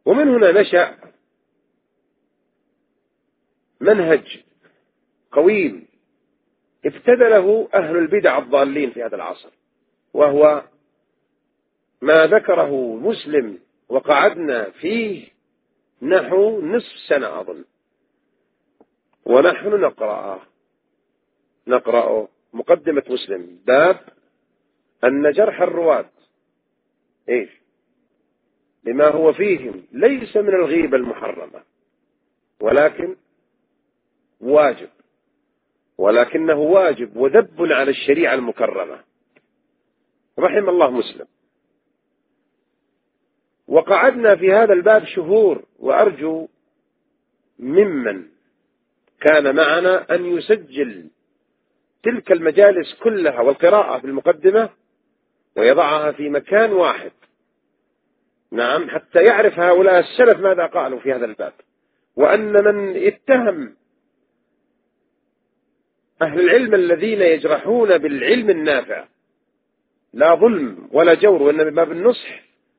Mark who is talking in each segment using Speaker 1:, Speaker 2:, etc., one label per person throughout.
Speaker 1: ومن هنا نشأ منهج قويم ابتدله أهل البدع الضالين في هذا العصر، وهو ما ذكره مسلم وقعدنا فيه نحو نصف سنة أظن، ونحن نقرأ مقدمة مسلم باب أن جرح الرواة لما هو فيهم ليس من الغيبة المحرمة، ولكن ولكنه واجب وذب على الشريعة المكرمة، رحم الله مسلم. وقعدنا في هذا الباب شهور، وأرجو ممن كان معنا أن يسجل تلك المجالس كلها والقراءة في المقدمة ويضعها في مكان واحد، نعم، حتى يعرف هؤلاء السلف ماذا قالوا في هذا الباب. وأن من اتهم أهل العلم الذين يجرحون بالعلم النافع لا ظلم ولا جور، وإنما من باب النصح،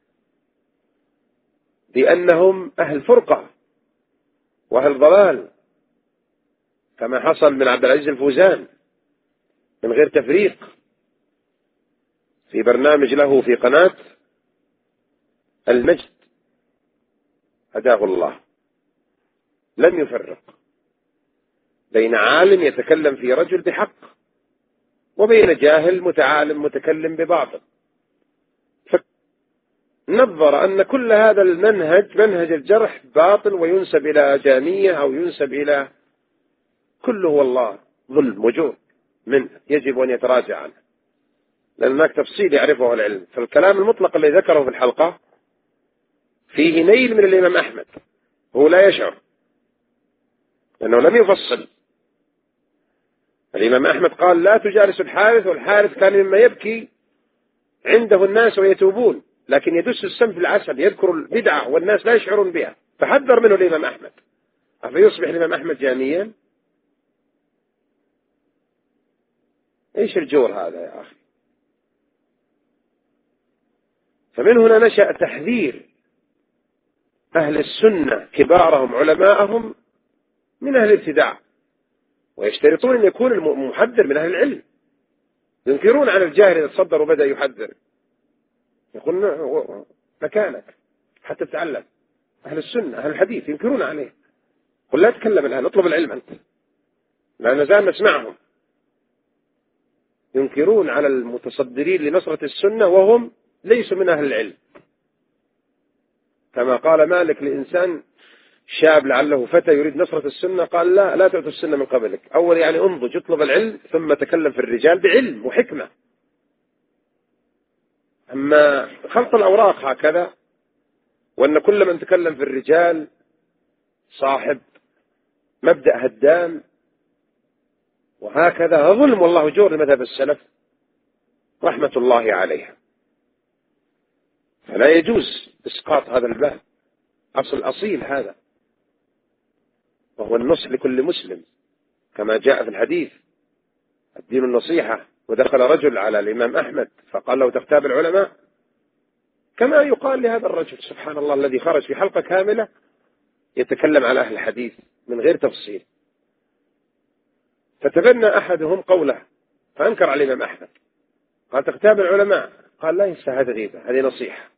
Speaker 1: بأنهم أهل فرقة وأهل ضلال، كما حصل من عبد العزيز الفوزان من غير تفريق في برنامج له في قناة المجد، هداه الله، لم يفرق بين عالم يتكلم في رجل بحق وبين جاهل متعالم متكلم بباطل، فنظر أن كل هذا المنهج منهج الجرح باطل وينسب إلى جامية أو ينسب إلى كله والله ظلم وجور منه يجب أن يتراجع عنه، لأن هناك تفصيل يعرفه العلم. فالكلام المطلق الذي ذكره في الحلقة فيه نيل من الإمام أحمد، هو لا يشعر لأنه لم يفصل. الإمام أحمد قال لا تجالس الحارث، والحارث كان مما يبكي عنده الناس ويتوبون، لكن يدس السم في العسل، يذكر البدعة والناس لا يشعرون بها، فحذر منه الإمام أحمد. أفيصبح الإمام أحمد جاميا؟ إيش الجور هذا يا أخي؟ فمن هنا نشأ تحذير أهل السنة كبارهم علماءهم من أهل الابتداع، ويشترطون أن يكون المحذر من أهل العلم. ينكرون على الجاهل إذا تصدر وبدأ يحذر، يقولون مكانك حتى تتعلم. أهل السنة أهل الحديث ينكرون عليه، قل لا تكلم الآن، اطلب العلم أنت، لا نزال نسمعهم ينكرون على المتصدرين لنصرة السنة وهم ليسوا من أهل العلم. كما قال مالك لإنسان شاب لعله فتى يريد نصرة السنة، قال لا تعطوا السنة من قبلك، أول يعني انضج اطلب العلم ثم تكلم في الرجال بعلم وحكمة. أما خلط الأوراق هكذا، وأن كل من تكلم في الرجال صاحب مبدأ هدام وهكذا، ظلم والله جور لمذهب السلف رحمة الله عليها. فلا يجوز إسقاط هذا الباب، أصل أصيل هذا، وهو النصح لكل مسلم كما جاء في الحديث الدين النصيحة. ودخل رجل على الإمام أحمد فقال له تغتاب العلماء، كما يقال لهذا الرجل سبحان الله الذي خرج في حلقة كاملة يتكلم على أهل الحديث من غير تفصيل. فتبنى أحدهم قوله فأنكر على الإمام أحمد، قال تغتاب العلماء، قال لا ينسى، هذه غيبة، هذه نصيحة.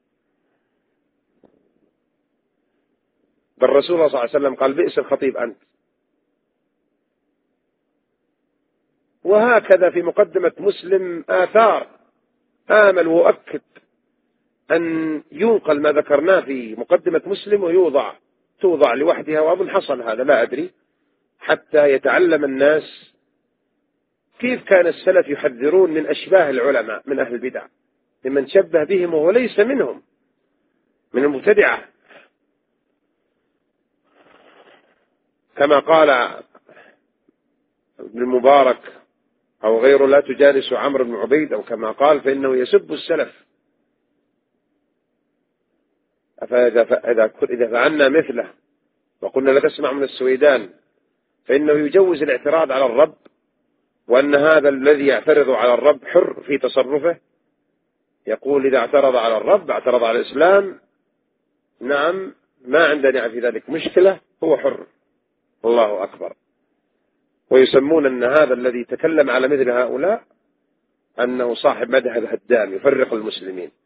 Speaker 1: بل الرسول صلى الله عليه وسلم قال بئس الخطيب أنت. وهكذا في مقدمة مسلم آثار آمل وأكد أن ينقل ما ذكرناه في مقدمة مسلم توضع لوحدها، وأظن حصل هذا لا أدري، حتى يتعلم الناس كيف كان السلف يحذرون من أشباه العلماء من أهل البدع، ممن شبه بهم وهو ليس منهم، من المبتدعة. كما قال ابن المبارك أو غيره لا تجالس عمرو بن عبيد، أو كما قال فإنه يسب السلف. إذا فعلنا مثله وقلنا لا تسمع من السويدان، فإنه يجوز الاعتراض على الرب، وأن هذا الذي يعترض على الرب حر في تصرفه. يقول إذا اعترض على الرب اعترض على الإسلام، نعم، ما عندنا في ذلك مشكلة، هو حر. الله أكبر. ويسمون أن هذا الذي تكلم على مثل هؤلاء أنه صاحب مذهب هدام يفرق المسلمين.